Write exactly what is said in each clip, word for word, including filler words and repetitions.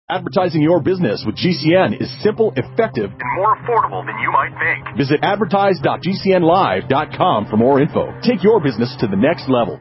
Advertising your business with G C N is simple, effective, and more affordable than you might think. Visit advertise dot g c n live dot com for more info. Take your business to the next level.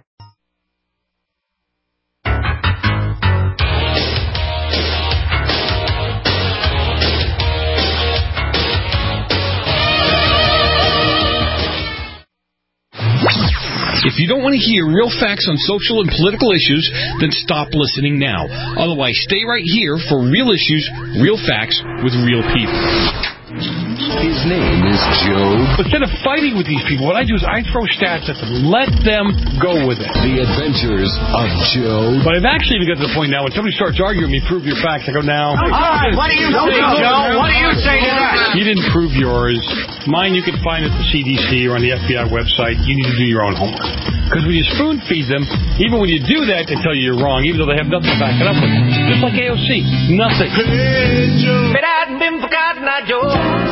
If you don't want to hear real facts on social and political issues, then stop listening now. Otherwise, stay right here for real issues, real facts, with real people. His name is Joe. Instead of fighting with these people, what I do is I throw stats at them. Let them go with it. The Adventures of Joe. But I've actually even got to the point now when somebody starts arguing with me, prove your facts, I go, now. All right, what do you say, Joe? What do you say to that? You didn't prove yours. Mine you can find at the C D C or on the F B I website. You need to do your own homework. Because when you spoon feed them, even when you do that, they tell you you're wrong, even though they have nothing to back it up with. Just like A O C. Nothing. Hey, Joe. But I hadn't been forgotten, I Joe.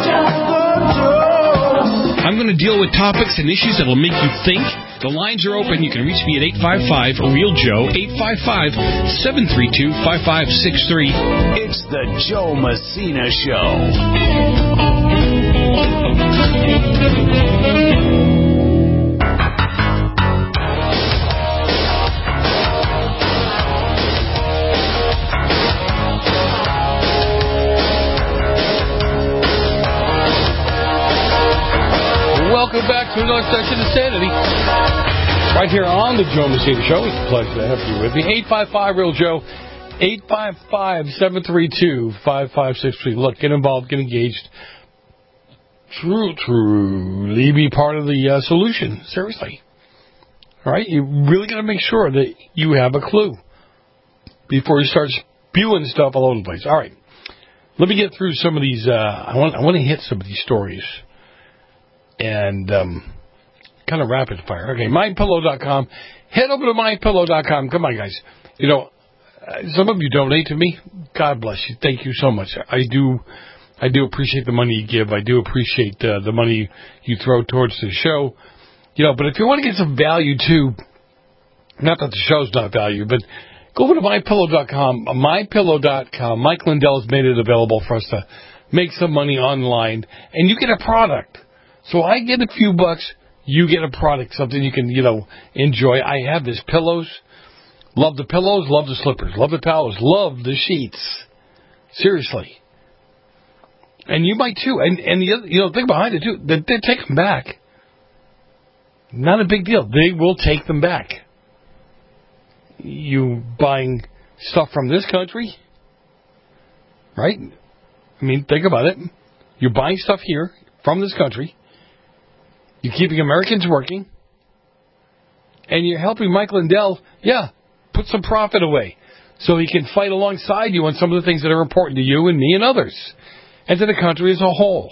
I'm going to deal with topics and issues that will make you think. The lines are open. You can reach me at eight five five, real Joe, eight five five, seven three two, five five six three. It's the Joe Messina Show. Welcome back to another session of Sanity. Right here on the Joe Messina Show. It's a pleasure to have you with me. eight five five, real Joe, eight five five, seven three two, five five six three. Look, get involved, get engaged. True, truly be part of the uh, solution. Seriously. All right? You really got to make sure that you have a clue before you start spewing stuff all over the place. All right. Let me get through some of these. Uh, I want I want to hit some of these stories. And um, kind of rapid fire. Okay, my pillow dot com. Head over to my pillow dot com. Come on, guys. You know, some of you donate to me. God bless you. Thank you so much. I do I do appreciate the money you give. I do appreciate uh, the money you throw towards the show. You know, but if you want to get some value, too, not that the show's not value, but go over to my pillow dot com. my pillow dot com. Mike Lindell has made it available for us to make some money online, and you get a product. So I get a few bucks, you get a product, something you can, you know, enjoy. I have this pillows. Love the pillows, love the slippers, love the towels, love the sheets. Seriously. And you might too. And and the other, you know, thing behind it too, they, they take them back. Not a big deal. They will take them back. You buying stuff from this country, right? I mean, think about it. You're buying stuff here from this country. You're keeping Americans working, and you're helping Mike Lindell, yeah, put some profit away so he can fight alongside you on some of the things that are important to you and me and others, and to the country as a whole.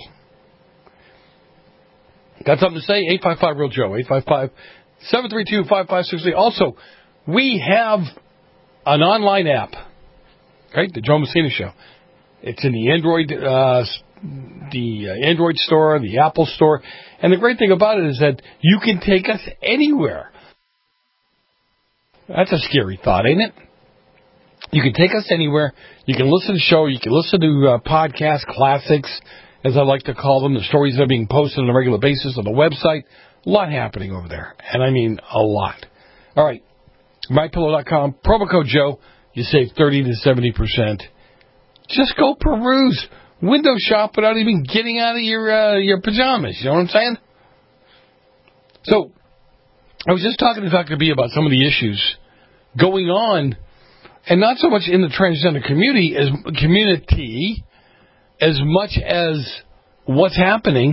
Got something to say? eight five five, real Joe, eight five five, seven three two, five five six three. Also, we have an online app, right? The Joe Messina Show. It's in the Android uh the Android store, the Apple store. And the great thing about it is that you can take us anywhere. That's a scary thought, ain't it? You can take us anywhere. You can listen to the show. You can listen to uh, podcast classics, as I like to call them, the stories that are being posted on a regular basis on the website. A lot happening over there. And I mean a lot. All right. my pillow dot com. Promo code Joe. You save thirty to seventy percent. Just go peruse. Window shop without even getting out of your uh, your pajamas. You know what I'm saying? So, I was just talking to Doctor B about some of the issues going on, and not so much in the transgender community as community, as much as what's happening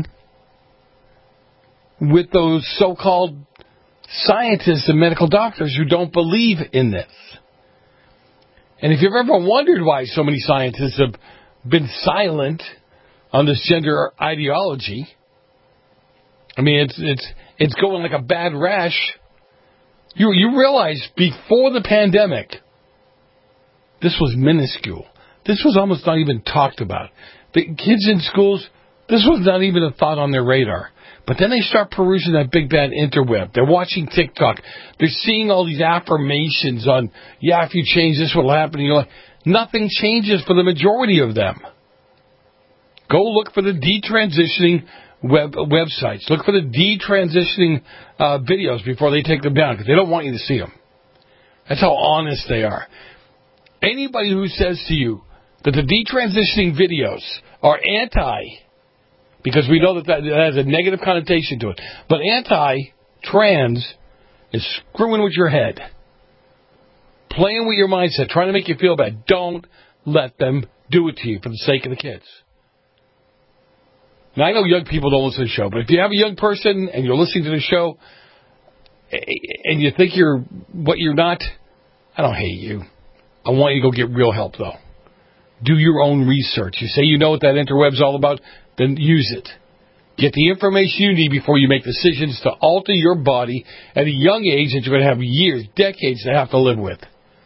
with those so-called scientists and medical doctors who don't believe in this. And if you've ever wondered why so many scientists have been silent on this gender ideology, I mean, it's it's it's going like a bad rash. You you realize before the pandemic, this was minuscule. This was almost not even talked about. The kids in schools, this was not even a thought on their radar. But then they start perusing that big bad interweb. They're watching TikTok. They're seeing all these affirmations on, yeah, if you change this, what'll happen in your life. Nothing changes for the majority of them. Go look for the detransitioning web websites. Look for the detransitioning uh, videos before they take them down, because they don't want you to see them. That's how honest they are. Anybody who says to you that the detransitioning videos are anti, because we know that that has a negative connotation to it, but anti-trans is screwing with your head, playing with your mindset, trying to make you feel bad. Don't let them do it to you for the sake of the kids. Now, I know young people don't listen to the show, but if you have a young person and you're listening to the show and you think you're what you're not, I don't hate you. I want you to go get real help, though. Do your own research. You say you know what that interweb's all about, then use it. Get the information you need before you make decisions to alter your body at a young age that you're going to have years, decades to have to live with.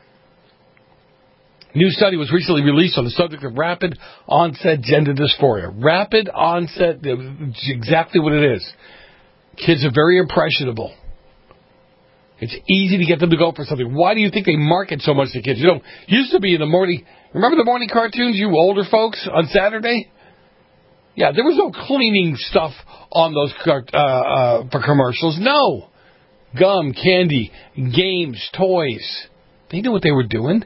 A new study was recently released on the subject of rapid onset gender dysphoria. Rapid onset, exactly what it is. Kids are very impressionable. It's easy to get them to go for something. Why do you think they market so much to kids? You know, used to be in the morning, remember the morning cartoons, you older folks, on Saturday? Yeah, there was no cleaning stuff on those uh, uh, for commercials. No. Gum, candy, games, toys. They knew what they were doing.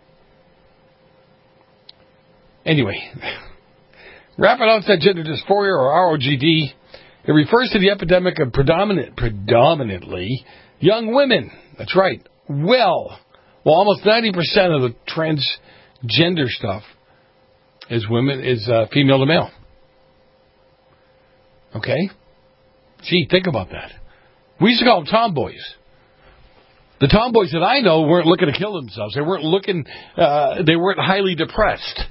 Anyway, rapid onset gender dysphoria, or R O G D, it refers to the epidemic of predominant, predominantly young women. That's right. Well, well, almost ninety percent of the transgender stuff is women, is uh, female to male. Okay? Gee, think about that. We used to call them tomboys. The tomboys that I know weren't looking to kill themselves. They weren't looking, uh, they weren't highly depressed.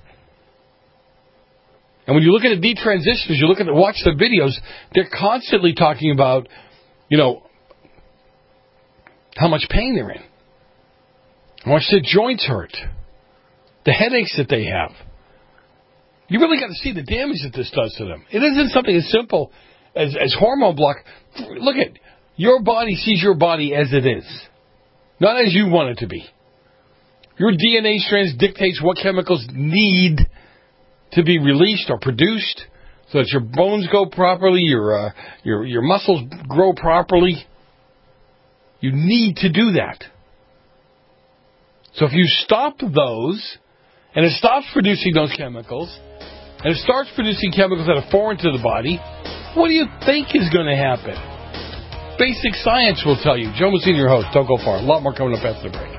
And when you look at the detransitioners, you look at the, watch the videos, they're constantly talking about, you know, how much pain they're in, how much their joints hurt, the headaches that they have. You really got to see the damage that this does to them. It isn't something as simple as, as hormone block. Look at, your body sees your body as it is, not as you want it to be. Your D N A strands dictates what chemicals need to be released or produced so that your bones go properly, your uh, your your muscles grow properly. You need to do that. So if you stop those, and it stops producing those chemicals, and it starts producing chemicals that are foreign to the body, what do you think is going to happen? Basic science will tell you. Joe Messina, your host. Don't go far. A lot more coming up after the break.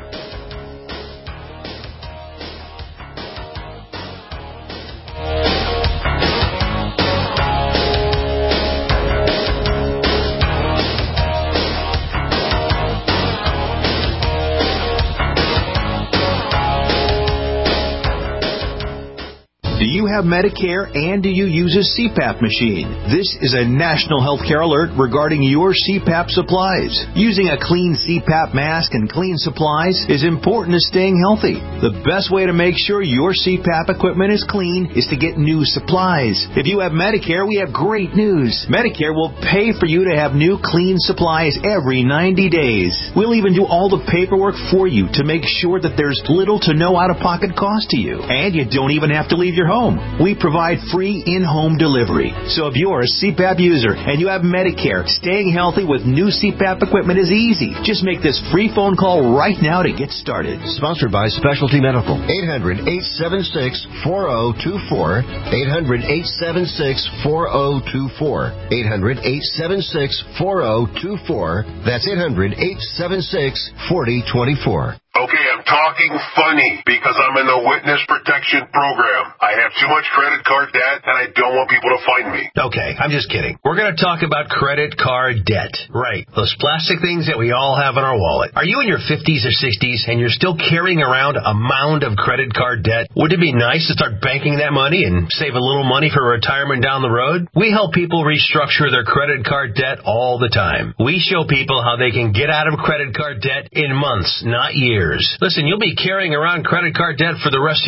Do you have Medicare, and do you use a C PAP machine? This is a national healthcare alert regarding your C PAP supplies. Using a clean C PAP mask and clean supplies is important to staying healthy. The best way to make sure your C PAP equipment is clean is to get new supplies. If you have Medicare, we have great news. Medicare will pay for you to have new clean supplies every ninety days. We'll even do all the paperwork for you to make sure that there's little to no out-of-pocket cost to you. And you don't even have to leave your home. We provide free in-home delivery. So if you're a C PAP user and you have Medicare, staying healthy with new C PAP equipment is easy. Just make this free phone call right now to get started. Sponsored by Specialty Medical. eight hundred, eight seven six, four zero two four. eight hundred, eight seven six, four zero two four. eight hundred, eight seven six, four zero two four. That's eight hundred, eight seven six, four zero two four. Okay, I'm talking funny because I'm in the witness protection program. I have too much credit card debt and I don't want people to find me. Okay, I'm just kidding. We're going to talk about credit card debt. Right, those plastic things that we all have in our wallet. Are you in your fifties or sixties and you're still carrying around a mound of credit card debt? Would it be nice to start banking that money and save a little money for retirement down the road? We help people restructure their credit card debt all the time. We show people how they can get out of credit card debt in months, not years. Listen, you'll be carrying around credit card debt for the rest of your life.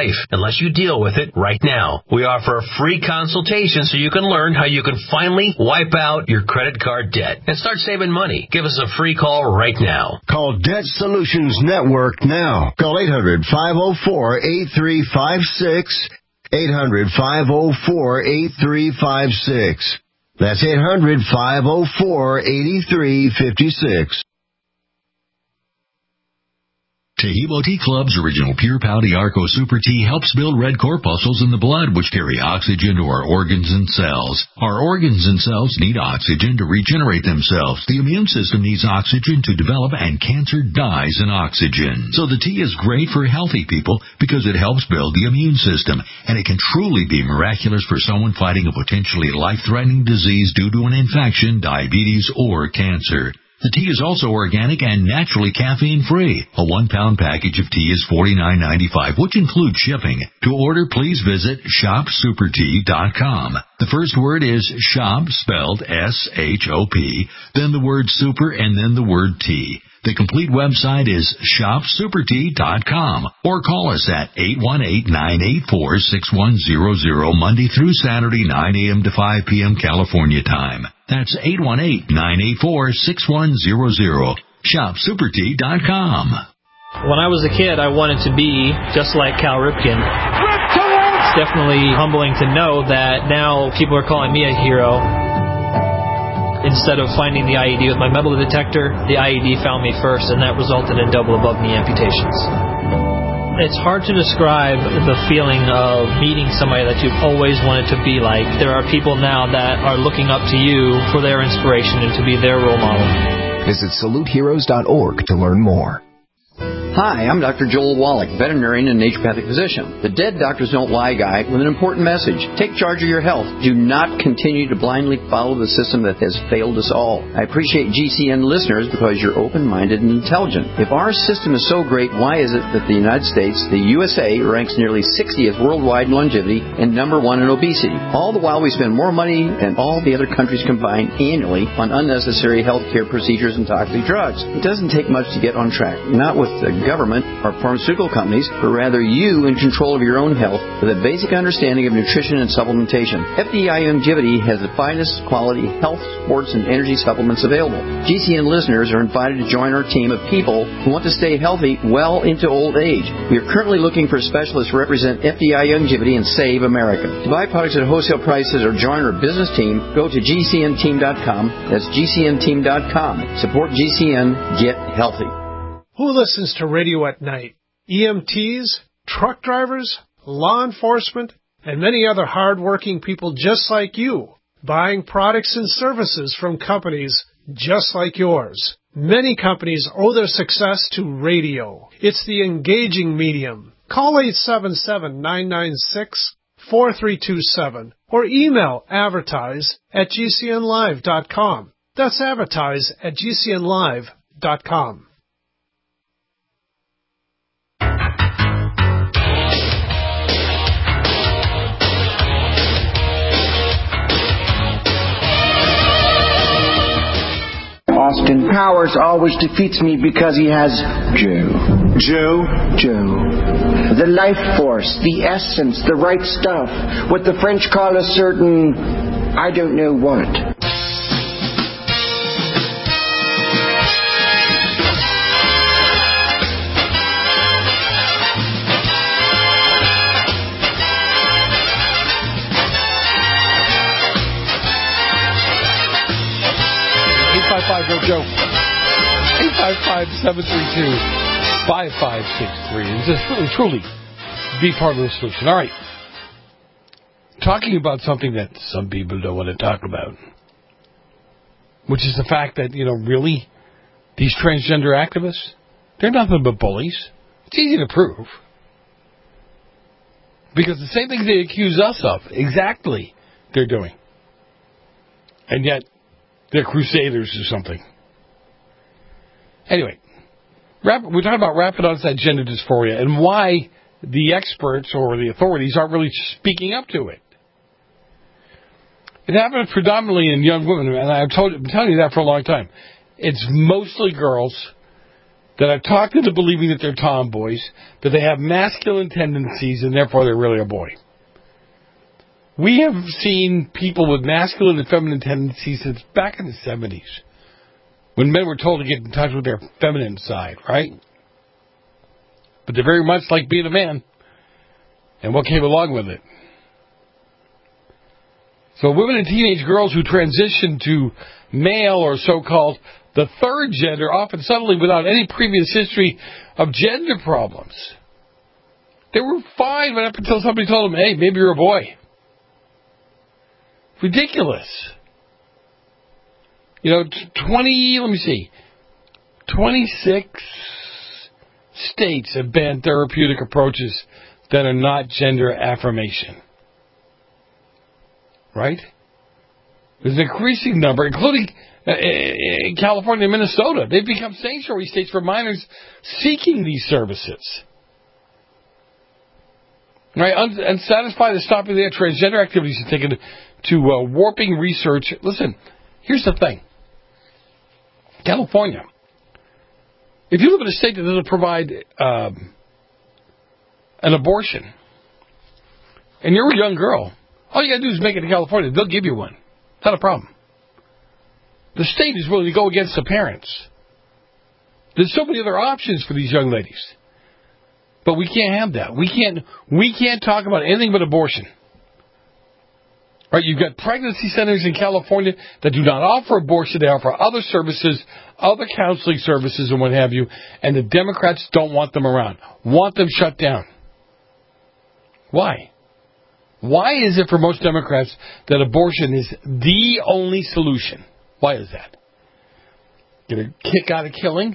life unless you deal with it right now. We offer a free consultation so you can learn how you can finally wipe out your credit card debt and start saving money. Give us a free call right now. Call Debt Solutions Network now. Call eight hundred, five oh four, eight three five six. eight hundred, five oh four, eight three five six. That's eight hundred, five oh four, eight three five six. Tehebo Tea Club's original Pure Pouty Arco Super Tea helps build red corpuscles in the blood, which carry oxygen to our organs and cells. Our organs and cells need oxygen to regenerate themselves. The immune system needs oxygen to develop, and cancer dies in oxygen. So the tea is great for healthy people because it helps build the immune system, and it can truly be miraculous for someone fighting a potentially life-threatening disease due to an infection, diabetes, or cancer. The tea is also organic and naturally caffeine-free. A one-pound package of tea is forty-nine ninety-five, which includes shipping. To order, please visit shop super tea dot com. The first word is shop, spelled S H O P, then the word super, and then the word tea. The complete website is shop super tea dot com, or call us at eight one eight, nine eight four, six one zero zero Monday through Saturday, nine a.m. to five p.m. California time. That's eight one eight, nine eight four, six one zero zero. shop super tea dot com. When I was a kid, I wanted to be just like Cal Ripken. It's definitely humbling to know that now people are calling me a hero. Instead of finding the I E D with my metal detector, the I E D found me first, and that resulted in double above-knee amputations. It's hard to describe the feeling of meeting somebody that you've always wanted to be like. There are people now that are looking up to you for their inspiration and to be their role model. Visit salute heroes dot org to learn more. Hi, I'm Doctor Joel Wallach, veterinarian and naturopathic physician. The Dead Doctors Don't Lie guy with an important message. Take charge of your health. Do not continue to blindly follow the system that has failed us all. I appreciate G C N listeners because you're open-minded and intelligent. If our system is so great, why is it that the United States, the U S A, ranks nearly sixtieth worldwide in longevity and number one in obesity? All the while we spend more money than all the other countries combined annually on unnecessary health care procedures and toxic drugs. It doesn't take much to get on track. Not with the government or pharmaceutical companies, but rather you in control of your own health with a basic understanding of nutrition and supplementation. F D I Longevity has the finest quality health, sports, and energy supplements available. G C N listeners are invited to join our team of people who want to stay healthy well into old age. We are currently looking for specialists to represent F D I Longevity and Save America. To buy products at wholesale prices or join our business team, go to G C N team dot com. That's G C N team dot com. Support G C N. Get healthy. Who listens to radio at night? E M Ts, truck drivers, law enforcement, and many other hard-working people just like you, buying products and services from companies just like yours. Many companies owe their success to radio. It's the engaging medium. Call eight seven seven, nine nine six, four three two seven or email advertise at G C N live dot com. That's advertise at G C N live dot com. Austin Powers always defeats me because he has Joe. Joe? Joe. The life force, the essence, the right stuff. What the French call a certain, I don't know what. Joe. eight five five, seven three two, five five six three. And just really, truly be part of the solution. All right. Talking about something that some people don't want to talk about, which is the fact that, you know, really, these transgender activists, they're nothing but bullies. It's easy to prove. Because the same things they accuse us of, exactly, they're doing. And yet, they're crusaders or something. Anyway, rap, we're talking about rapid onset gender dysphoria and why the experts or the authorities aren't really speaking up to it. It happens predominantly in young women, and I've told, been telling you that for a long time. It's mostly girls that are talked into believing that they're tomboys, that they have masculine tendencies, and therefore they're really a boy. We have seen people with masculine and feminine tendencies since back in the seventies, when men were told to get in touch with their feminine side, right? But they're very much like being a man, and what came along with it. So women and teenage girls who transition to male or so-called the third gender, often suddenly without any previous history of gender problems. They were fine right up until somebody told them, hey, maybe you're a boy. Ridiculous. You know, twenty, let me see, twenty-six states have banned therapeutic approaches that are not gender affirmation. Right? There's an increasing number, including uh, in California and Minnesota. They've become sanctuary states for minors seeking these services. Right? Un- unsatisfied with stopping their transgender activities and taken to uh, warping research. Listen, here's the thing. California. If you live in a state that doesn't provide um, an abortion, and you're a young girl, all you got to do is make it to California. They'll give you one. It's not a problem. The state is willing to go against the parents. There's so many other options for these young ladies. But we can't have that. We can't, we can't talk about anything but abortion. Right? You've got pregnancy centers in California that do not offer abortion. They offer other services, other counseling services and what have you. And the Democrats don't want them around. Want them shut down. Why? Why is it for most Democrats that abortion is the only solution? Why is that? Get a kick out of killing?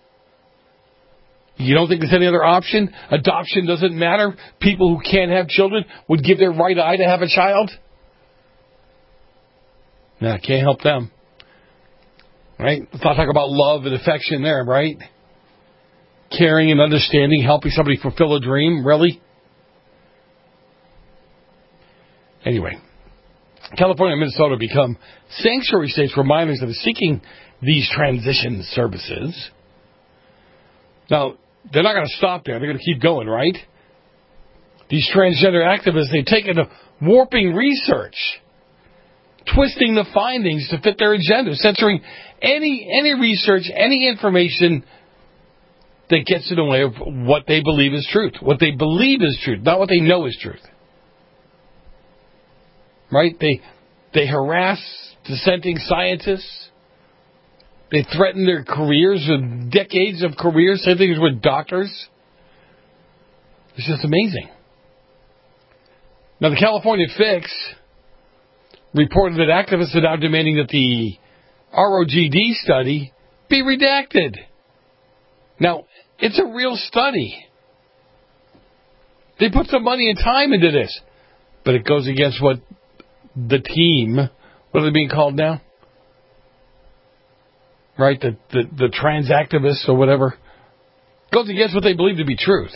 You don't think there's any other option? Adoption doesn't matter? People who can't have children would give their right eye to have a child? No, I can't help them. Right? Let's not talk about love and affection there, right? Caring and understanding, helping somebody fulfill a dream, really? Anyway, California and Minnesota become sanctuary states for minors that are seeking these transition services. Now, they're not going to stop there. They're going to keep going, right? These transgender activists, they've taken to warping research, twisting the findings to fit their agenda, censoring any any research, any information that gets in the way of what they believe is truth. What they believe is truth, not what they know is truth. Right? They they harass dissenting scientists. They threaten their careers with decades of careers. Same thing as with doctors. It's just amazing. Now, the California Fix reported that activists are now demanding that the R O G D study be redacted. Now, it's a real study. They put some money and time into this. But it goes against what the team, what are they being called now? Right, the, the, the trans activists or whatever, goes against what they believe to be truth.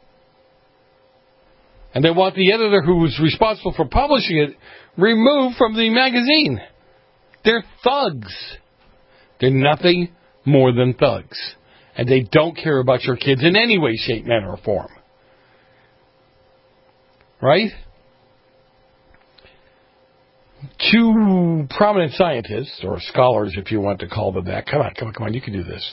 And they want the editor who was responsible for publishing it removed from the magazine. They're thugs. They're nothing more than thugs. And they don't care about your kids in any way, shape, manner, or form. Right? Two prominent scientists, or scholars if you want to call them that. Come on, come on, come on, you can do this.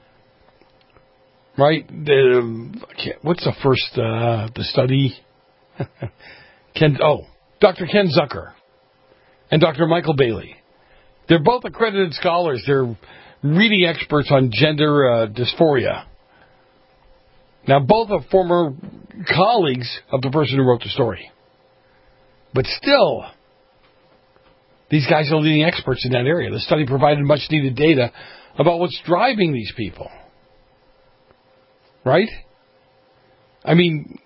Right? The, what's the first, uh, the study? Ken, oh, Doctor Ken Zucker and Doctor Michael Bailey. They're both accredited scholars. They're reading experts on gender uh, dysphoria. Now, both are former colleagues of the person who wrote the story. But still, these guys are leading experts in that area. The study provided much needed data about what's driving these people. Right? I mean,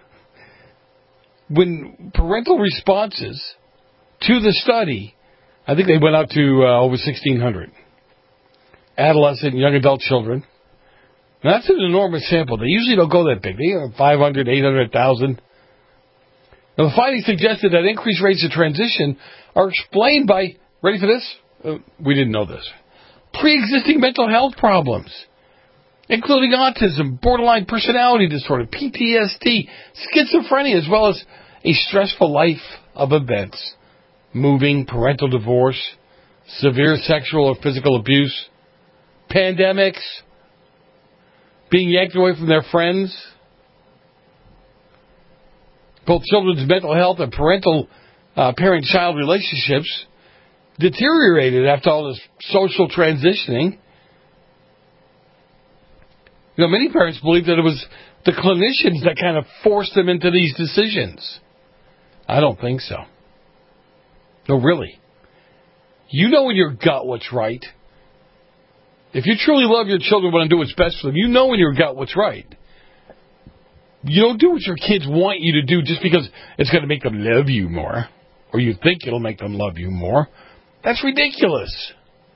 when parental responses to the study, I think they went out to uh, over sixteen hundred adolescent and young adult children. Now, that's an enormous sample. They usually don't go that big. They have five hundred, eight hundred, one thousand. Now, the findings suggested that increased rates of transition are explained by, ready for this? Uh, we didn't know this. Pre-existing mental health problems including autism, borderline personality disorder, P T S D, schizophrenia, as well as a stressful life of events, moving, parental divorce, severe sexual or physical abuse, pandemics, being yanked away from their friends. Both children's mental health and parental uh, parent-child relationships deteriorated after all this social transitioning. You know, many parents believe that it was the clinicians that kind of forced them into these decisions. I don't think so. No, really. You know in your gut what's right. If you truly love your children, want to do what's best for them, you know in your gut what's right. You don't do what your kids want you to do just because it's going to make them love you more, or you think it'll make them love you more. That's ridiculous.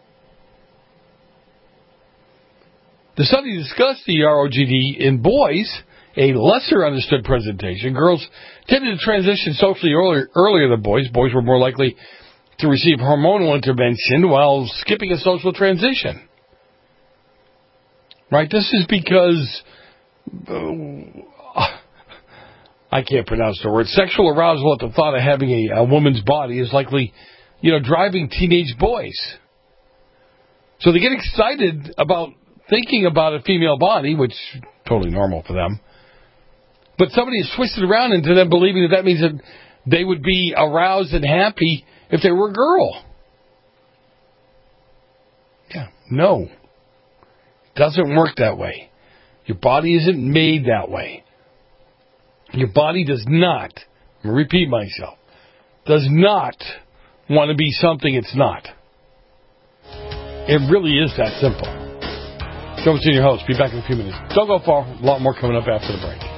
The study discussed the R O G D in boys, a lesser understood presentation. Girls tended to transition socially earlier, earlier than boys. Boys were more likely to receive hormonal intervention while skipping a social transition. Right? This is because... Uh, I can't pronounce the word. Sexual arousal at the thought of having a, a woman's body is likely, you know, driving teenage boys. So they get excited about thinking about a female body, which is totally normal for them. But somebody has twisted around into them believing that that means that they would be aroused and happy if they were a girl. Yeah, no. It doesn't work that way. Your body isn't made that way. Your body does not, I'm going to repeat myself, does not want to be something it's not. It really is that simple. Joe Messina, your host. Be back in a few minutes. Don't go far. A lot more coming up after the break.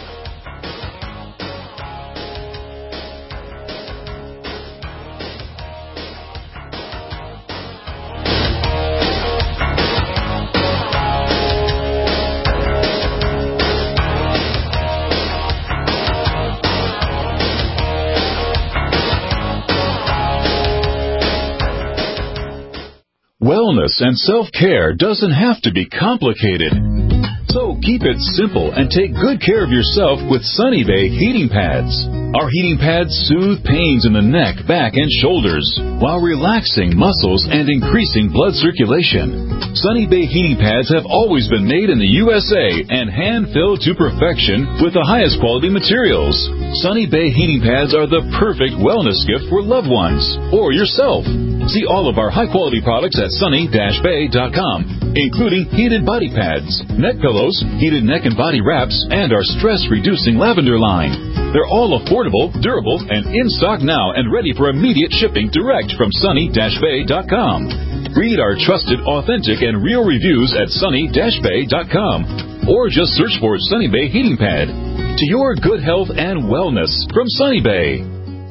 Wellness and self-care doesn't have to be complicated. So keep it simple and take good care of yourself with Sunny Bay heating pads. Our heating pads soothe pains in the neck, back, and shoulders while relaxing muscles and increasing blood circulation. Sunny Bay heating pads have always been made in the U S A and hand-filled to perfection with the highest quality materials. Sunny Bay heating pads are the perfect wellness gift for loved ones or yourself. See all of our high-quality products at sunny dash bay dot com, including heated body pads, neck pillows, heated neck and body wraps, and our stress-reducing lavender line. They're all affordable, durable, and in stock now and ready for immediate shipping direct from sunny dash bay dot com. Read our trusted, authentic, and real reviews at sunny dash bay dot com or just search for Sunny Bay Heating Pad. To your good health and wellness from Sunny Bay.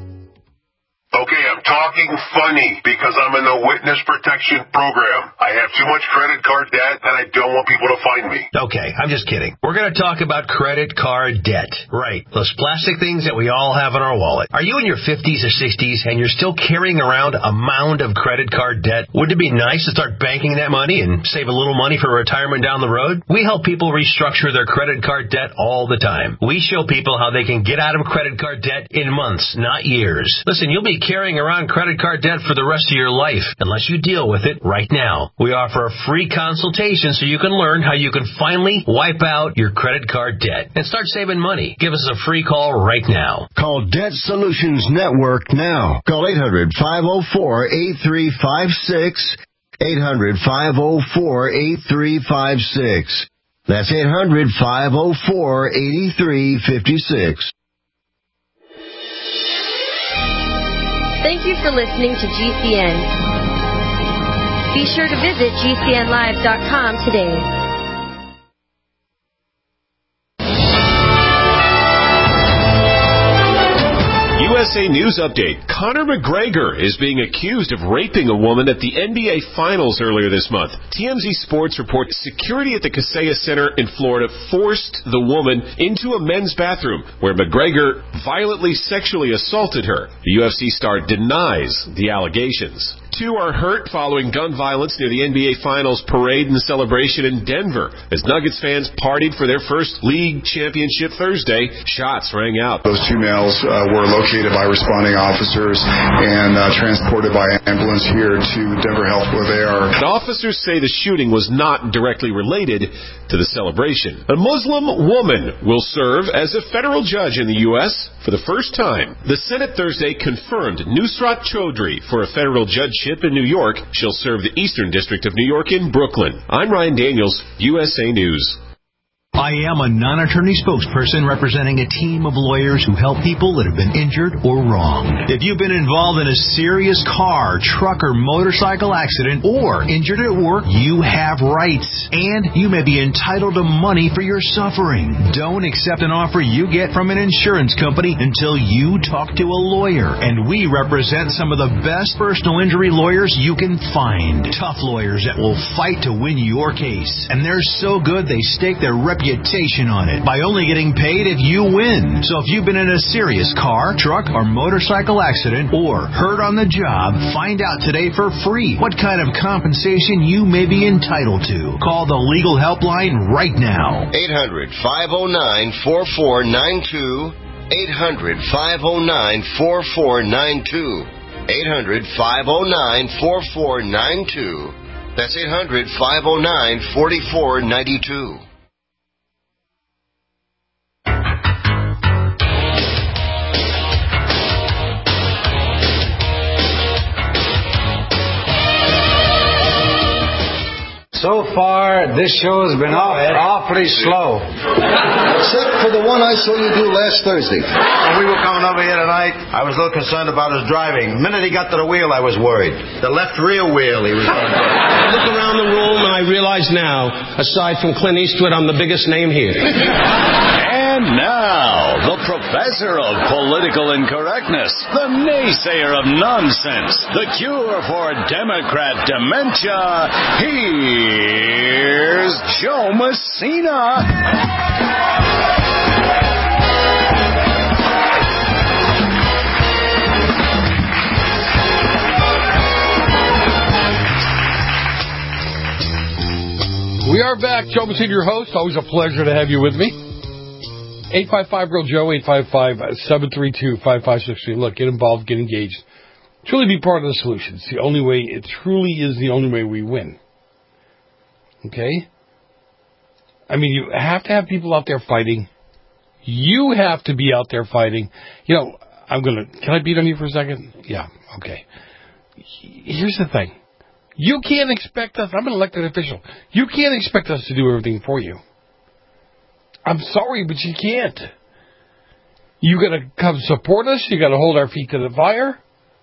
Okay, I'm talking funny because I'm in the witness protection program. I have too much credit card debt and I don't want people to find me. Okay, I'm just kidding. We're going to talk about credit card debt. Right. Those plastic things that we all have in our wallet. Are you in your fifties or sixties and you're still carrying around a mound of credit card debt? Wouldn't it be nice to start banking that money and save a little money for retirement down the road? We help people restructure their credit card debt all the time. We show people how they can get out of credit card debt in months, not years. Listen, you'll be carrying around credit card debt for the rest of your life unless you deal with it right now. We offer a free consultation so you can learn how you can finally wipe out your credit card debt and start saving money. Give us a free call right now. Call Debt Solutions Network now. Call eight hundred, five oh four, eight three five six, eight hundred, five oh four, eight three five six. That's eight hundred, five oh four, eight three five six. Thank you for listening to G C N. Be sure to visit G C N live dot com today. U S A News Update. Conor McGregor is being accused of raping a woman at the N B A Finals earlier this month. T M Z Sports reports security at the Kaseya Center in Florida forced the woman into a men's bathroom where McGregor violently sexually assaulted her. The U F C star denies the allegations. Two are hurt following gun violence near the N B A Finals parade and celebration in Denver. As Nuggets fans partied for their first league championship Thursday, shots rang out. Those two males uh, were located by responding officers and uh, transported by ambulance here to Denver Health, where they are. The officers say the shooting was not directly related to the celebration. A Muslim woman will serve as a federal judge in the U S for the first time. The Senate Thursday confirmed Nusrat Chaudhry for a federal judgeship in New York. She'll serve the Eastern District of New York in Brooklyn. I'm Ryan Daniels, U S A News. I am a non-attorney spokesperson representing a team of lawyers who help people that have been injured or wronged. If you've been involved in a serious car, truck, or motorcycle accident or injured at work, you have rights, and you may be entitled to money for your suffering. Don't accept an offer you get from an insurance company until you talk to a lawyer, and we represent some of the best personal injury lawyers you can find. Tough lawyers that will fight to win your case, and they're so good they stake their reputation on it by only getting paid if you win. So if you've been in a serious car, truck, or motorcycle accident or hurt on the job, find out today for free what kind of compensation you may be entitled to. Call the legal helpline right now. eight hundred, five oh nine, four four nine two. eight hundred, five oh nine, four four nine two. eight hundred, five oh nine, four four nine two. That's eight hundred, five oh nine, four four nine two. So far, this show has been off, awfully slow. Except for the one I saw you do last Thursday. When we were coming over here tonight, I was a little concerned about his driving. The minute he got to the wheel, I was worried. The left rear wheel, he was on. I look around the room and I realize now, aside from Clint Eastwood, I'm the biggest name here. And now, the professor of political incorrectness, the naysayer of nonsense, the cure for Democrat dementia, here's Joe Messina. We are back. Joe Messina, your host. Always a pleasure to have you with me. eight five five, real Joe, eight five five, seven three two, five five six three. Look, get involved, get engaged. Truly be part of the solution. It's the only way, it truly is the only way we win. Okay? I mean, you have to have people out there fighting. You have to be out there fighting. You know, I'm going to, can I beat on you for a second? Yeah, okay. Here's the thing. You can't expect us, I'm an elected official, you can't expect us to do everything for you. I'm sorry, but you can't. You got to come support us. You got to hold our feet to the fire.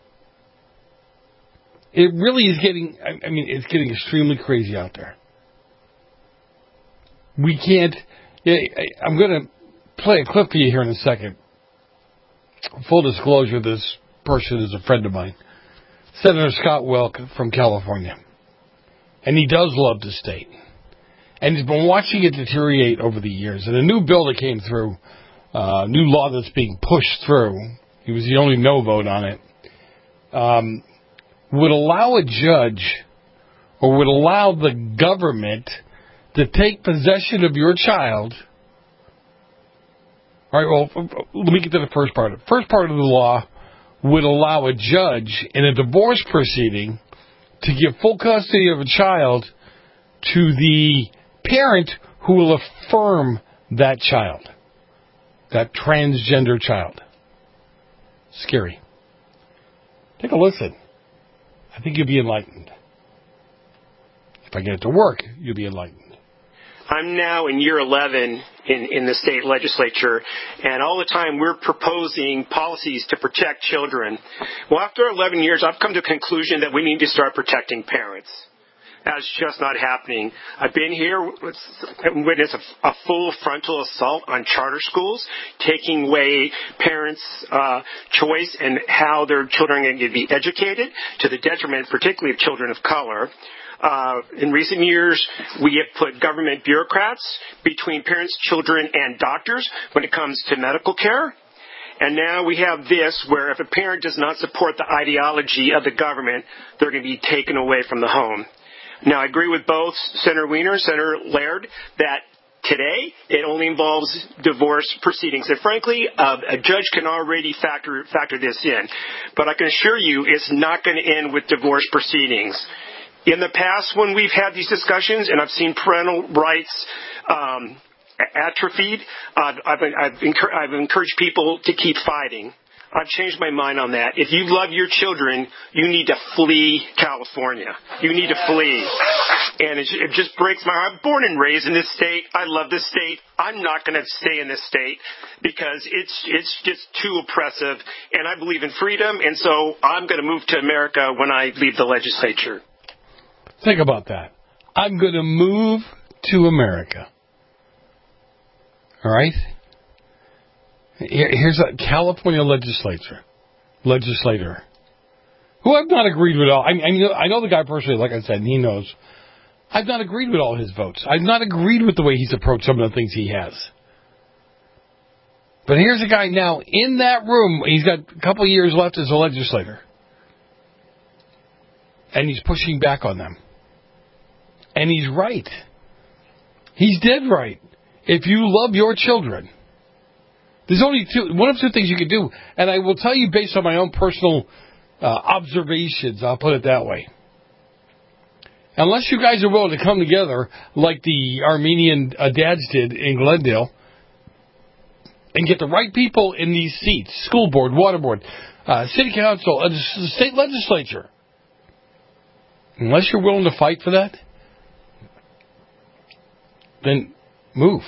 It really is getting, I mean, it's getting extremely crazy out there. We can't, I'm going to play a clip for you here in a second. Full disclosure, this person is a friend of mine. Senator Scott Welk from California. And he does love the state. And he's been watching it deteriorate over the years. And a new bill that came through, a uh, new law that's being pushed through, he was the only no vote on it, um, would allow a judge or would allow the government to take possession of your child. All right, well, let me get to the first part. The first part of the law would allow a judge in a divorce proceeding to give full custody of a child to the parent who will affirm that child, that transgender child. Scary. Take a listen. I think you'll be enlightened. If I get it to work, you'll be enlightened. I'm now in year eleven in, in the state legislature, and all the time we're proposing policies to protect children. Well, after eleven years, I've come to a conclusion that we need to start protecting parents. That's just not happening. I've been here, witnessed a, a full frontal assault on charter schools, taking away parents' uh, choice and how their children are going to be educated, to the detriment particularly of children of color. Uh, in recent years, we have put government bureaucrats between parents, children, and doctors when it comes to medical care. And now we have this where if a parent does not support the ideology of the government, they're going to be taken away from the home. Now, I agree with both Senator Wiener and Senator Laird that today it only involves divorce proceedings. And frankly, uh, a judge can already factor factor this in. But I can assure you it's not going to end with divorce proceedings. In the past, when we've had these discussions, and I've seen parental rights um, atrophied, uh, I've, I've, encouraged, I've encouraged people to keep fighting. I've changed my mind on that. If you love your children, you need to flee California. You need to flee. And it, it just breaks my heart. I'm born and raised in this state. I love this state. I'm not going to stay in this state because it's it's just too oppressive. And I believe in freedom, and so I'm going to move to America when I leave the legislature. Think about that. I'm going to move to America. All right? Here, here's a California legislature, legislator, who I've not agreed with all. I, I, know, I know the guy personally, like I said, and he knows. I've not agreed with all his votes. I've not agreed with the way he's approached some of the things he has. But here's a guy now in that room. He's got a couple of years left as a legislator. And he's pushing back on them. And he's right. He's dead right. If you love your children, there's only two, one of two things you can do, and I will tell you based on my own personal uh, observations, I'll put it that way. Unless you guys are willing to come together like the Armenian uh, dads did in Glendale and get the right people in these seats, school board, water board, uh, city council, uh, state legislature, unless you're willing to fight for that, then move.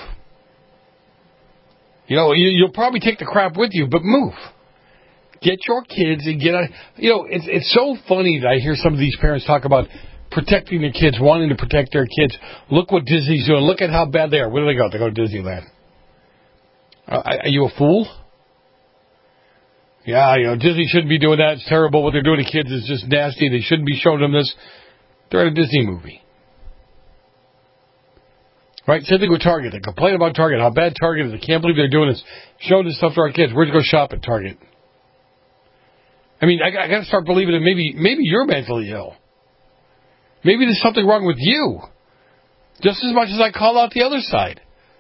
You know, you, you'll probably take the crap with you, but move. Get your kids and get out. You know, it's it's so funny that I hear some of these parents talk about protecting their kids, wanting to protect their kids. Look what Disney's doing. Look at how bad they are. Where do they go? They go to Disneyland. Uh, are you a fool? Yeah, you know, Disney shouldn't be doing that. It's terrible. What they're doing to kids is just nasty. They shouldn't be showing them this. They're at a Disney movie. Right, same thing with Target. They complain about Target, how bad Target is. I can't believe they're doing this, showing this stuff to our kids. Where'd you go shop at Target? I mean, I, I got to start believing that maybe maybe you're mentally ill. Maybe there's something wrong with you, just as much as I call out the other side.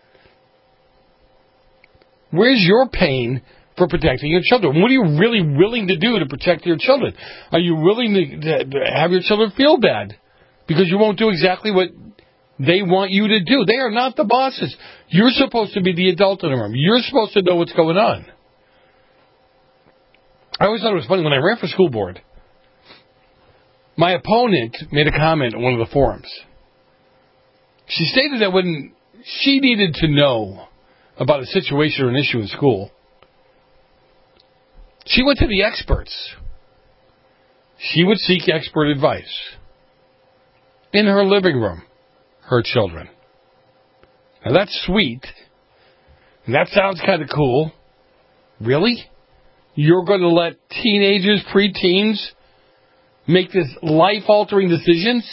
Where's your pain for protecting your children? What are you really willing to do to protect your children? Are you willing to, to have your children feel bad because you won't do exactly what they want you to do? They are not the bosses. You're supposed to be the adult in the room. You're supposed to know what's going on. I always thought it was funny. When I ran for school board, my opponent made a comment on one of the forums. She stated that when she needed to know about a situation or an issue in school, she went to the experts. She would seek expert advice in her living room. Her children. Now that's sweet. And that sounds kind of cool. Really? You're going to let teenagers, preteens, make this life-altering decisions?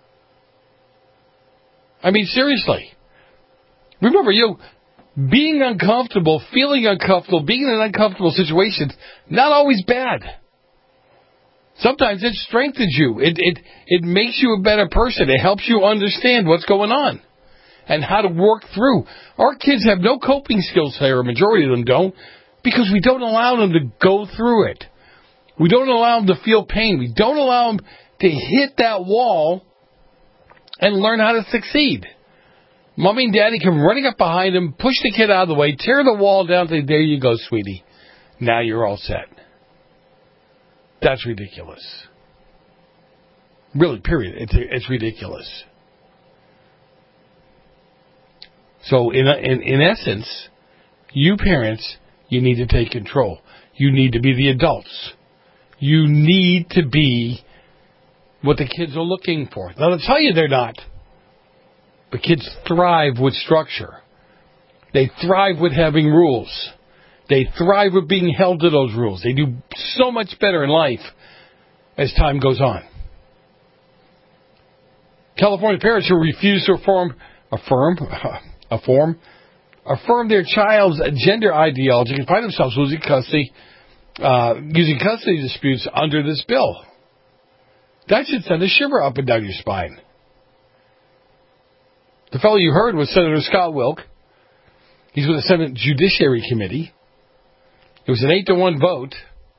I mean, seriously. Remember, you know, being uncomfortable, feeling uncomfortable, being in an uncomfortable situation, not always bad. Sometimes it strengthens you. It, it it makes you a better person. It helps you understand what's going on and how to work through. Our kids have no coping skills here, a majority of them don't, because we don't allow them to go through it. We don't allow them to feel pain. We don't allow them to hit that wall and learn how to succeed. Mommy and Daddy come running up behind them, push the kid out of the way, tear the wall down, say, there you go, sweetie. Now you're all set. That's ridiculous. Really, period. It's it's ridiculous. So, in, in in essence, you parents, you need to take control. You need to be the adults. You need to be what the kids are looking for. Now, they'll tell you they're not. But kids thrive with structure. They thrive with having rules. They thrive with being held to those rules. They do so much better in life as time goes on. California parents who refuse to affirm, affirm, affirm, affirm their child's gender ideology can find themselves losing custody, uh, using custody disputes under this bill. That should send a shiver up and down your spine. The fellow you heard was Senator Scott Wilk. He's with the Senate Judiciary Committee. It was an eight to one vote.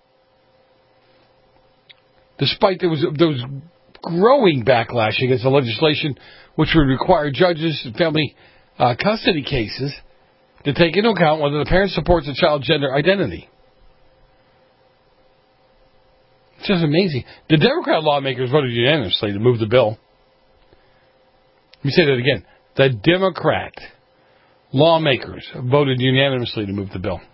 Despite there was there was growing backlash against the legislation which would require judges in family uh, custody cases to take into account whether the parent supports the child's gender identity. It's just amazing. The Democrat lawmakers voted unanimously to move the bill. Let me say that again. The Democrat lawmakers voted unanimously to move the bill.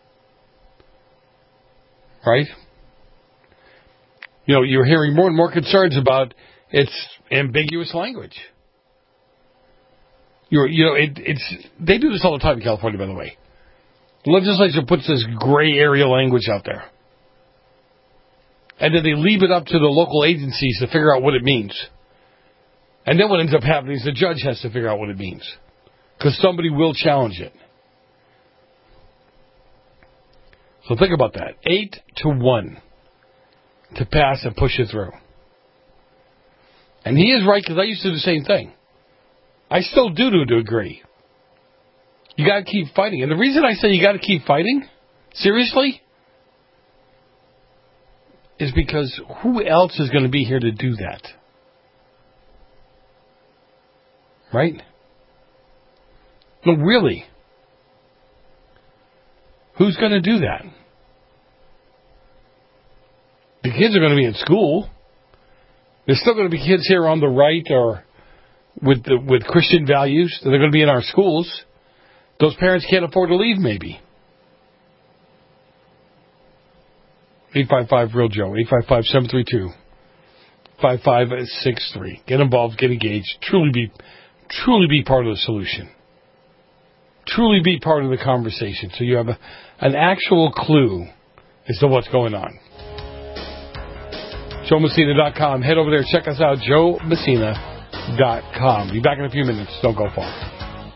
Right? You know, you're hearing more and more concerns about its ambiguous language. You're, you know, it, it's they do this all the time in California, by the way. The legislature puts this gray area language out there. And then they leave it up to the local agencies to figure out what it means. And then what ends up happening is the judge has to figure out what it means. Because somebody will challenge it. So think about that. Eight to one to pass and push it through. And he is right, because I used to do the same thing. I still do to, to agree. You got to keep fighting. And the reason I say you got to keep fighting, seriously, is because who else is going to be here to do that? Right? No, really. Who's going to do that? The kids are going to be in school. There's still going to be kids here on the right or with the, with Christian values. They're going to be in our schools. Those parents can't afford to leave, maybe. eight five five real Joe. eight five five, seven three two, five five six three. Get involved. Get engaged. Truly be, truly be part of the solution. Truly be part of the conversation so you have a, an actual clue as to what's going on. Joe Messina dot com. Head over there. Check us out. Joe Messina dot com. Be back in a few minutes. Don't go far.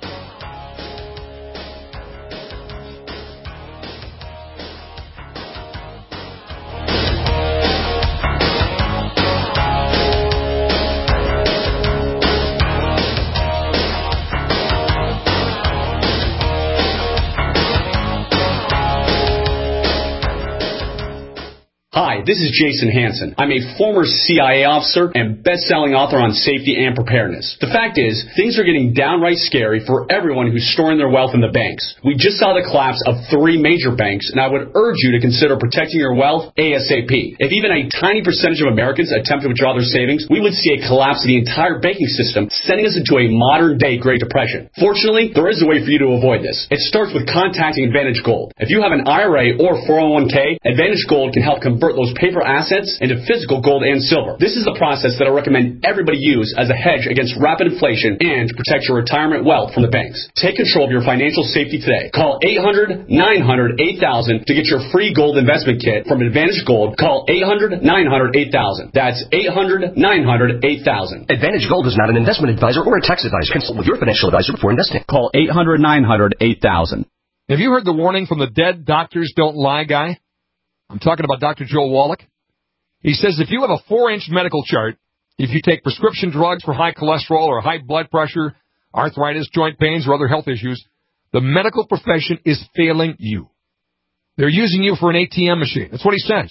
Hi, this is Jason Hansen. I'm a former C I A officer and best-selling author on safety and preparedness. The fact is, things are getting downright scary for everyone who's storing their wealth in the banks. We just saw the collapse of three major banks, and I would urge you to consider protecting your wealth ASAP. If even a tiny percentage of Americans attempt to withdraw their savings, we would see a collapse of the entire banking system, sending us into a modern-day Great Depression. Fortunately, there is a way for you to avoid this. It starts with contacting Advantage Gold. If you have an I R A or four oh one k, Advantage Gold can help convert those paper assets into physical gold and silver. This is the process that I recommend everybody use as a hedge against rapid inflation and to protect your retirement wealth from the banks. Take control of your financial safety today. Call eight hundred, nine hundred, eight thousand to get your free gold investment kit from Advantage Gold. Call eight hundred, nine hundred, eight thousand. That's eight hundred, nine hundred, eight thousand. Advantage Gold is not an investment advisor or a tax advisor. Consult with your financial advisor before investing. Call eight hundred, nine hundred, eight thousand. Have you heard the warning from the dead doctors don't lie guy? I'm talking about Doctor Joel Wallach. He says if you have a four-inch medical chart, if you take prescription drugs for high cholesterol or high blood pressure, arthritis, joint pains, or other health issues, the medical profession is failing you. They're using you for an A T M machine. That's what he says.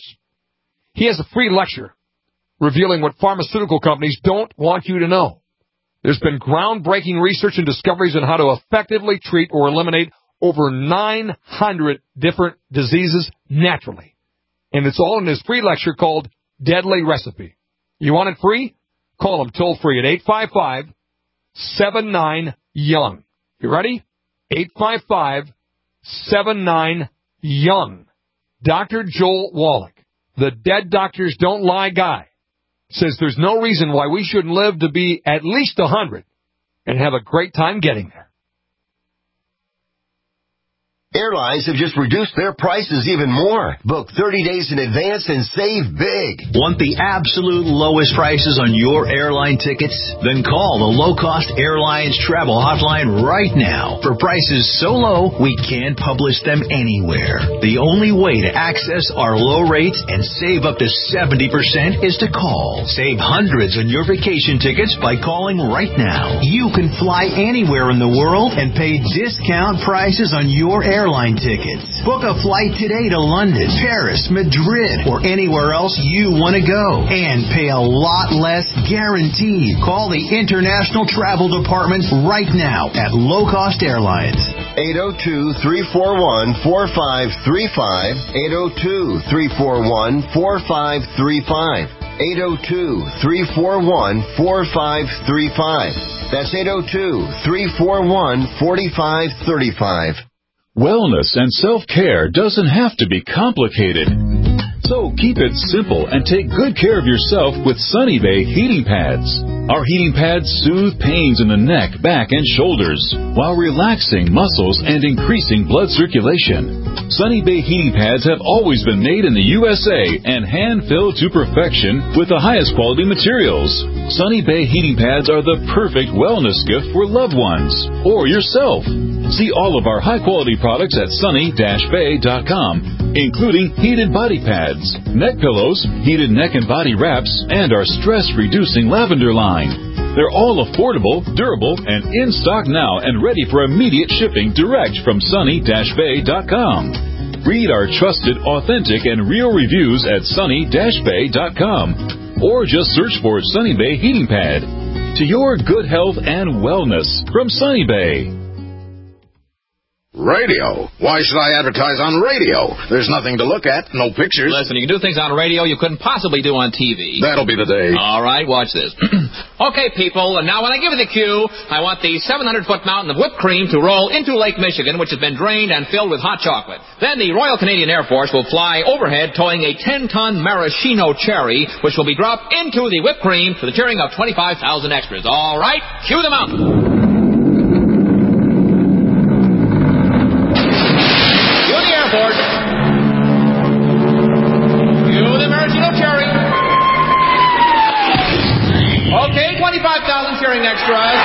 He has a free lecture revealing what pharmaceutical companies don't want you to know. There's been groundbreaking research and discoveries on how to effectively treat or eliminate over nine hundred different diseases naturally. And it's all in his free lecture called Deadly Recipe. You want it free? Call him toll free at eight five five, seven nine, young. You ready? eight five five, seven nine, young. Doctor Joel Wallach, the dead doctors don't lie guy, says there's no reason why we shouldn't live to be at least one hundred and have a great time getting there. Airlines have just reduced their prices even more. Book thirty days in advance and save big. Want the absolute lowest prices on your airline tickets? Then call the Low Cost Airlines Travel Hotline right now. For prices so low, we can't publish them anywhere. The only way to access our low rates and save up to seventy percent is to call. Save hundreds on your vacation tickets by calling right now. You can fly anywhere in the world and pay discount prices on your airline tickets. Book a flight today to London, Paris, Madrid, or anywhere else you want to go and pay a lot less guaranteed. Call the International Travel Department right now at Low Cost Airlines. eight oh two, three four one, four five three five. eight oh two, three four one, four five three five. eight oh two, three four one, four five three five. That's eight oh two, three four one, four five three five. Wellness and self-care doesn't have to be complicated. So keep it simple and take good care of yourself with Sunny Bay heating pads. Our heating pads soothe pains in the neck, back, and shoulders while relaxing muscles and increasing blood circulation. Sunny Bay heating pads have always been made in the U S A and hand-filled to perfection with the highest quality materials. Sunny Bay heating pads are the perfect wellness gift for loved ones or yourself. See all of our high-quality products at sunny dash bay dot com, including heated body pads, neck pillows, heated neck and body wraps, and our stress-reducing lavender line. They're all affordable, durable, and in stock now and ready for immediate shipping direct from sunny dash bay dot com. Read our trusted, authentic, and real reviews at sunny dash bay dot com or just search for Sunny Bay Heating Pad. To your good health and wellness from Sunny Bay. Radio? Why should I advertise on radio? There's nothing to look at, no pictures. Listen, you can do things on radio you couldn't possibly do on T V. That'll be the day. All right, watch this. Okay, people, and now when I give you the cue, I want the seven hundred foot mountain of whipped cream to roll into Lake Michigan, which has been drained and filled with hot chocolate. Then the Royal Canadian Air Force will fly overhead towing a ten ton maraschino cherry, which will be dropped into the whipped cream to the cheering of twenty-five thousand extras. All right, cue the mountain. Okay, twenty-five thousand cheering extras.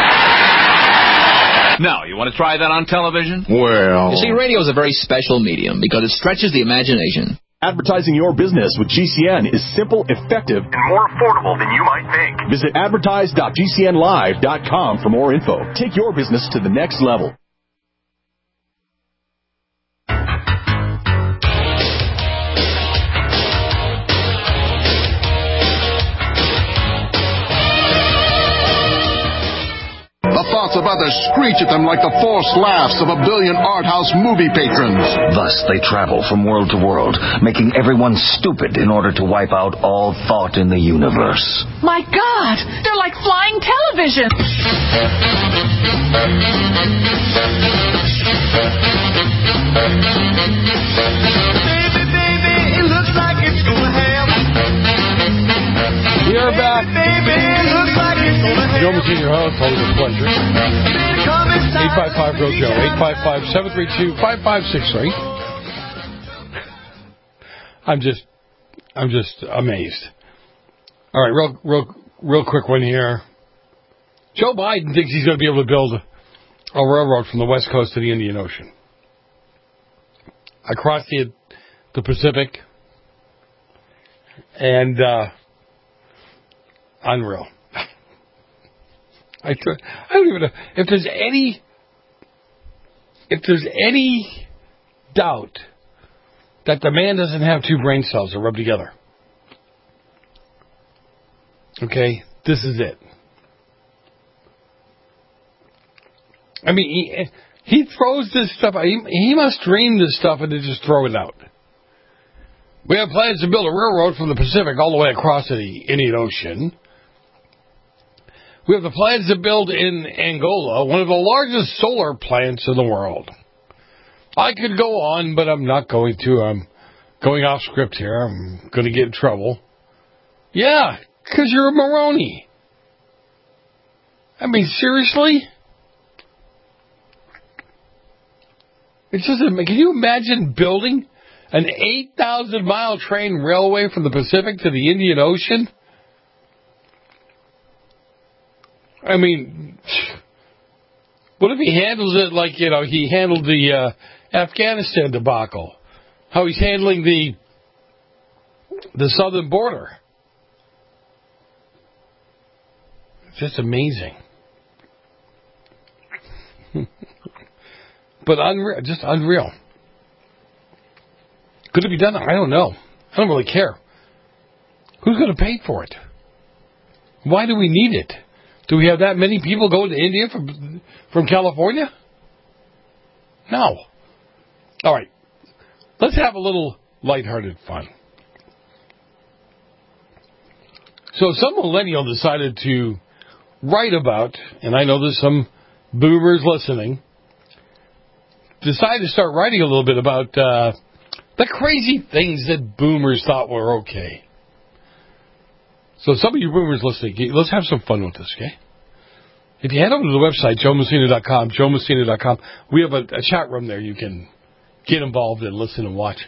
Now, you want to try that on television? Well... You see, radio is a very special medium because it stretches the imagination. Advertising your business with G C N is simple, effective, and more affordable than you might think. Visit advertise dot g c n live dot com for more info. Take your business to the next level. The thoughts of others screech at them like the forced laughs of a billion art house movie patrons. Thus they travel from world to world, making everyone stupid in order to wipe out all thought in the universe. My God! They're like flying television! Baby, baby, it looks like it's gonna happen. We are back. Baby, it looks like it's gonna happen. Joe Messina, your host, always a pleasure. eight five five, real Joe. eight five five, seven three two, five five six three. I'm just, I'm just amazed. All right, real, real, real quick one here. Joe Biden thinks he's going to be able to build a railroad from the West Coast to the Indian Ocean. Across the, the Pacific. And, uh, unreal. I, I don't even know if there's any if there's any doubt that the man doesn't have two brain cells that rub together. Okay, this is it. I mean, he, he throws this stuff out. He, he must dream this stuff and then just throw it out. We have plans to build a railroad from the Pacific all the way across to the Indian Ocean. We have the plans to build in Angola one of the largest solar plants in the world. I could go on, but I'm not going to. I'm going off script here. I'm going to get in trouble. Yeah, because you're a Moroni. I mean, seriously? It's just, can you imagine building an eight thousand mile train railway from the Pacific to the Indian Ocean? I mean, what if he handles it like, you know, he handled the uh, Afghanistan debacle? How he's handling the the southern border. It's just amazing. But unreal, just unreal. Could it be done? I don't know. I don't really care. Who's going to pay for it? Why do we need it? Do we have that many people going to India from from California? No. All right. Let's have a little lighthearted fun. So some millennial decided to write about, and I know there's some boomers listening, decided to start writing a little bit about uh, the crazy things that boomers thought were okay. So some of you boomers listening, let's have some fun with this, okay? If you head over to the website, joe messina dot com, joe messina dot com, we have a, a chat room there you can get involved and listen and watch.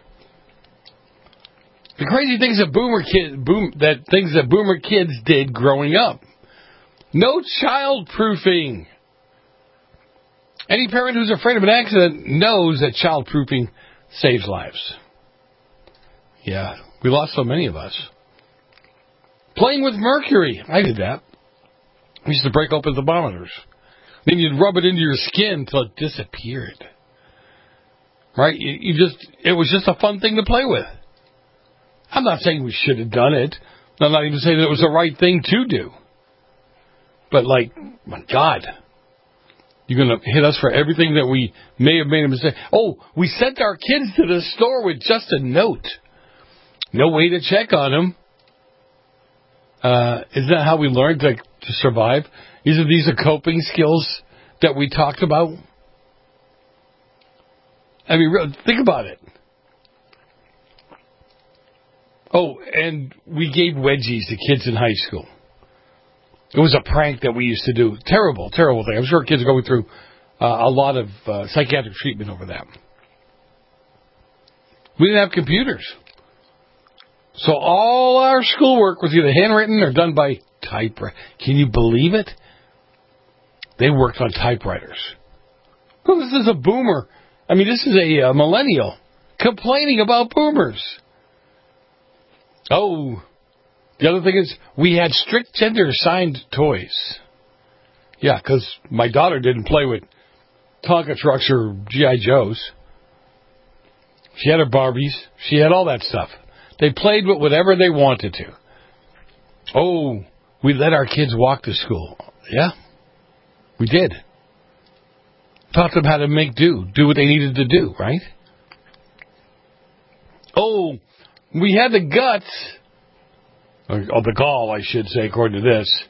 The crazy things that boomer kid, boom, that things that boomer kids did growing up. No child-proofing. Any parent who's afraid of an accident knows that child-proofing saves lives. Yeah, we lost so many of us. Playing with mercury. I did that. We used to break open thermometers. Then you'd rub it into your skin until it disappeared. Right? You, you just, it was just a fun thing to play with. I'm not saying we should have done it. I'm not even saying that it was the right thing to do. But like, my God, you're going to hit us for everything that we may have made a mistake. Oh, we sent our kids to the store with just a note. No way to check on them. Uh, is that how we learned to, to survive? These are these are coping skills that we talked about. I mean, think about it. Oh, and we gave wedgies to kids in high school. It was a prank that we used to do. Terrible, terrible thing. I'm sure kids are going through uh, a lot of uh, psychiatric treatment over that. We didn't have computers. So all our schoolwork was either handwritten or done by typewriter. Can you believe it? They worked on typewriters. Well, this is a boomer. I mean, this is a, a millennial complaining about boomers. Oh, the other thing is we had strict gender-assigned toys. Yeah, because my daughter didn't play with Tonka trucks or G I Joes. She had her Barbies. She had all that stuff. They played with whatever they wanted to. Oh, we let our kids walk to school. Yeah, we did. Taught them how to make do, do what they needed to do, right? Oh, we had the guts, or the gall, I should say, according to this,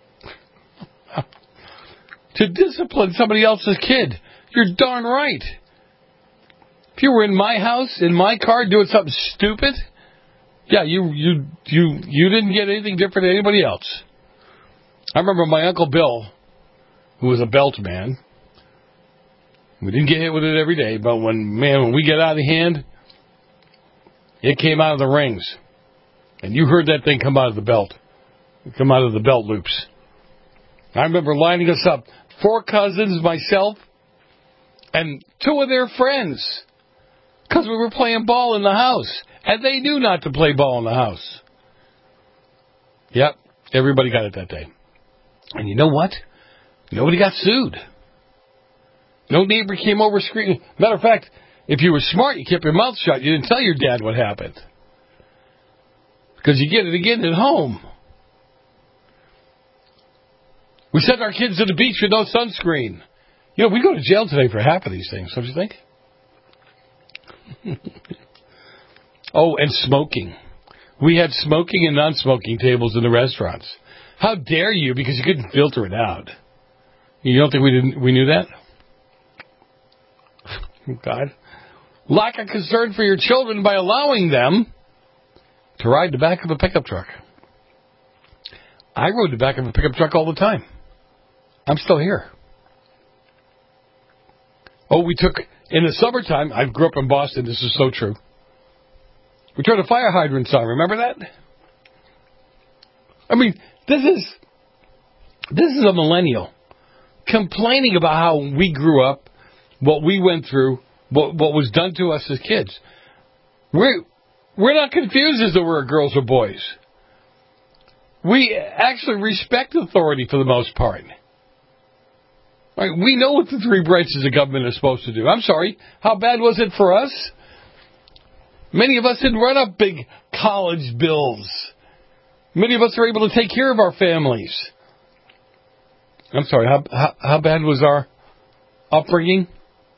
to discipline somebody else's kid. You're darn right. If you were in my house, in my car, doing something stupid, yeah, you you you you didn't get anything different than anybody else. I remember my Uncle Bill, who was a belt man. We didn't get hit with it every day, but when, man, when we get out of hand, it came out of the rings. And you heard that thing come out of the belt. Come out of the belt loops. I remember lining us up. Four cousins, myself, and two of their friends. Because we were playing ball in the house. And they knew not to play ball in the house. Yep, everybody got it that day. And you know what? Nobody got sued. No neighbor came over screaming. Matter of fact, if you were smart, you kept your mouth shut. You didn't tell your dad what happened. Because you get it again at home. We sent our kids to the beach with no sunscreen. You know, we go to jail today for half of these things, don't you think? Oh, and smoking. We had smoking and non-smoking tables in the restaurants. How dare you, because you couldn't filter it out. You don't think we didn't? We knew that? God. Lack of concern for your children by allowing them to ride the back of a pickup truck. I rode the back of a pickup truck all the time. I'm still here. Oh, we took In the summertime, I grew up in Boston. This is so true. We turned the fire hydrants on. Remember that? I mean, this is this is a millennial complaining about how we grew up, what we went through, what what was done to us as kids. We're we're not confused as to we're girls or boys. We actually respect authority for the most part. Right, we know what the three branches of government are supposed to do. I'm sorry, how bad was it for us? Many of us didn't run up big college bills. Many of us are able to take care of our families. I'm sorry, how, how, how bad was our upbringing?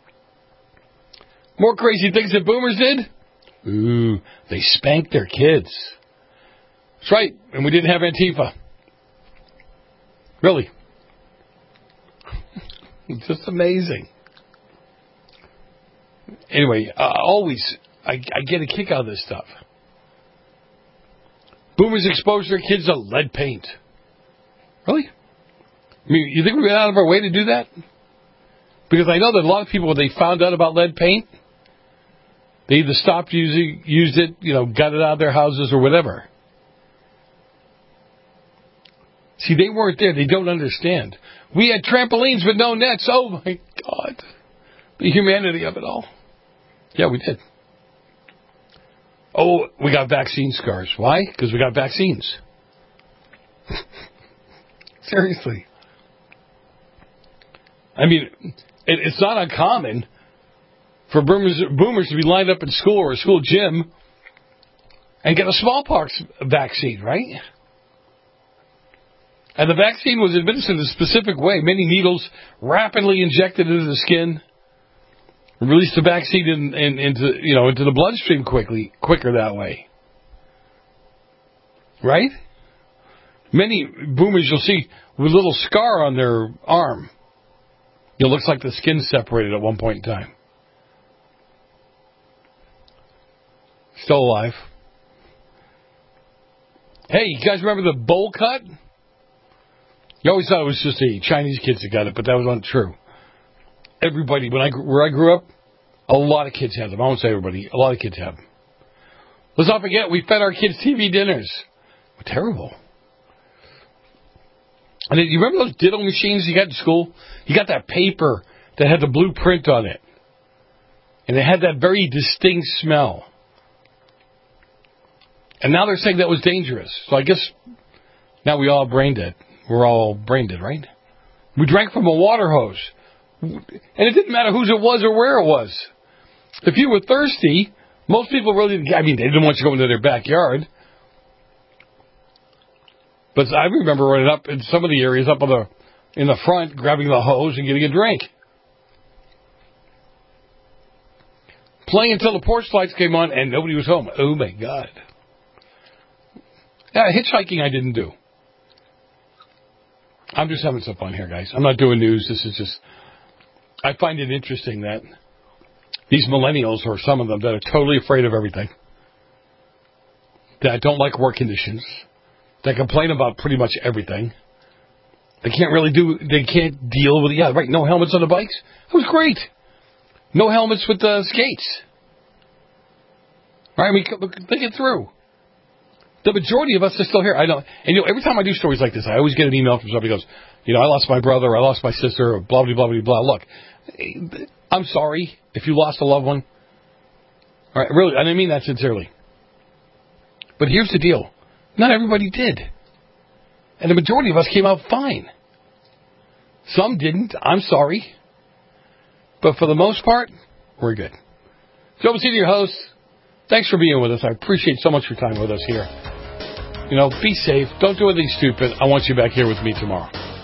More crazy things that boomers did? Ooh, they spanked their kids. That's right, and we didn't have Antifa. Really. It's just amazing. Anyway, uh, always, I, I get a kick out of this stuff. Boomers expose their kids to lead paint. Really? I mean, you think we went out of our way to do that? Because I know that a lot of people, when they found out about lead paint, they either stopped using, used it, you know, got it out of their houses or whatever. See, they weren't there. They don't understand. We had trampolines with no nets. Oh, my God. The humanity of it all. Yeah, we did. Oh, we got vaccine scars. Why? Because we got vaccines. Seriously. I mean, it, it's not uncommon for boomers, boomers to be lined up in school or a school gym and get a smallpox vaccine, right? And the vaccine was administered in a specific way. Many needles rapidly injected into the skin, released the vaccine in, in, into you know into the bloodstream quickly, quicker that way. Right? Many boomers you'll see with a little scar on their arm. It looks like the skin separated at one point in time. Still alive. Hey, you guys remember the bowl cut? You always thought it was just the Chinese kids that got it, but that was untrue. Everybody, when I where I grew up, a lot of kids had them. I won't say everybody. A lot of kids have them. Let's not forget, we fed our kids T V dinners. Terrible. And then, you remember those diddle machines you got in school? You got that paper that had the blue print on it. And it had that very distinct smell. And now they're saying that was dangerous. So I guess now we all brain dead. We're all brain dead, right? We drank from a water hose. And it didn't matter whose it was or where it was. If you were thirsty, most people really didn't, I mean, they didn't want you to go into their backyard. But I remember running up in some of the areas up on the, in the front, grabbing the hose and getting a drink. Playing until the porch lights came on and nobody was home. Oh, my God. Yeah, hitchhiking I didn't do. I'm just having some fun here, guys. I'm not doing news. This is just... I find it interesting that these millennials, or some of them, that are totally afraid of everything, that don't like work conditions, that complain about pretty much everything, they can't really do... They can't deal with... Yeah, right, no helmets on the bikes? That was great. No helmets with the skates. Right, I mean, think it through. The majority of us are still here. I know, and you know, every time I do stories like this, I always get an email from somebody who goes, you know, I lost my brother, I lost my sister, or blah, blah, blah, blah, blah. Look, I'm sorry if you lost a loved one. All right, really, and I mean that sincerely. But here's the deal. Not everybody did. And the majority of us came out fine. Some didn't. I'm sorry. But for the most part, we're good. Joe Messina, your host. Thanks for being with us. I appreciate so much your time with us here. You know, be safe. Don't do anything stupid. I want you back here with me tomorrow.